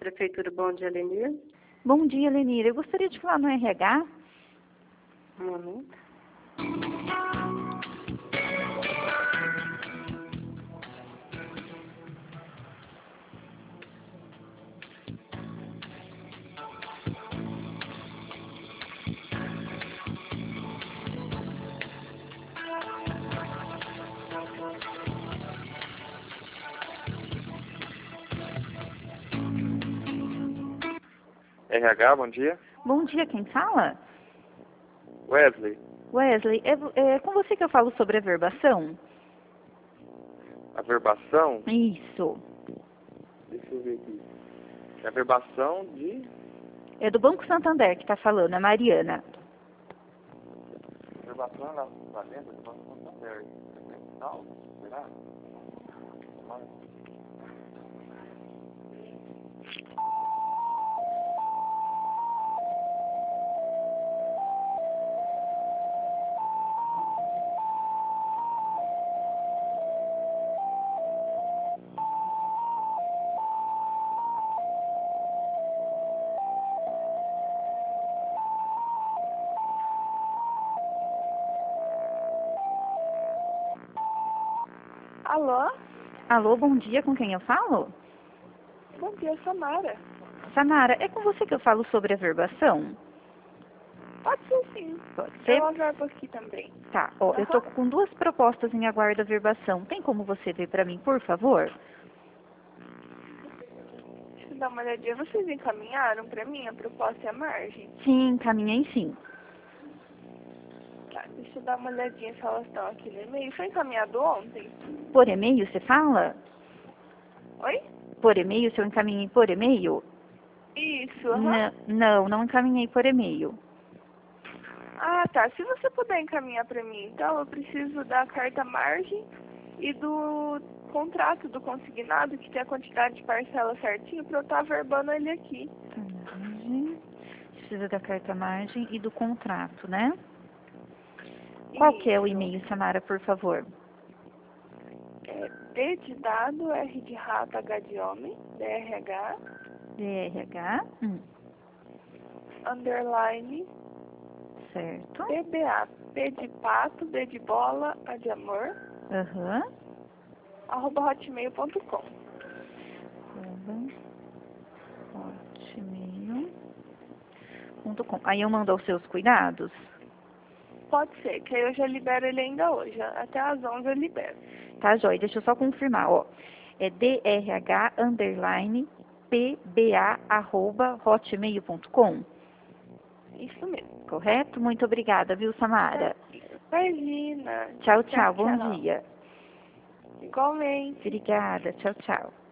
Prefeitura, bom dia, Lenir. Bom dia, Lenira. Eu gostaria de falar no RH. Um momento. RH, bom dia. Bom dia, quem fala? Wesley, Wesley, é com você que eu falo sobre a verbação? a verbação, Isso. deixa eu ver aqui. É a verbação de... É do Banco Santander que está falando, a Mariana. Verbação lá dentro do Banco Santander. Não, será? Alô? Alô, bom dia, com quem eu falo? Bom dia, Samara. Samara, é com você que eu falo sobre a verbação? Pode ser sim. Pode ser? Eu aguardo aqui também. Tá, ó, eu tô com 2 propostas em aguardo da verbação. Tem como você ver para mim, por favor? Deixa eu dar uma olhadinha. Vocês encaminharam pra mim a proposta e a margem? Sim, caminhei sim. Tá, deixa eu dar uma olhadinha se elas estão aqui no e-mail. Foi encaminhado ontem? Por e-mail, você fala? Oi? Por e-mail, se eu encaminhei por e-mail? Isso, aham. Não encaminhei por e-mail. Ah, tá. Se você puder encaminhar pra mim, então eu preciso da carta margem e do contrato do consignado, que tem a quantidade de parcela certinho, pra eu estar verbando ele aqui. Margem. Precisa da carta margem e do contrato, né? Qual que é o Isso. e-mail, Samara, por favor? É D de dado, R de rato, H de homem, DRH, DRH, underline, certo. PBA, P de pato, B de bola, A de amor, Aham. @hotmail.com. hotmail.com. Aí eu mando aos seus cuidados? Pode ser, que aí eu já libero ele ainda hoje. Até às 11 eu libero. Tá, joia. Deixa eu só confirmar, ó. É DRH underline PBA@hotmail.com. Isso mesmo. Correto? Muito obrigada, viu, Samara? Imagina. Tchau, tchau. Bom dia. Igualmente. Obrigada. Tchau, tchau.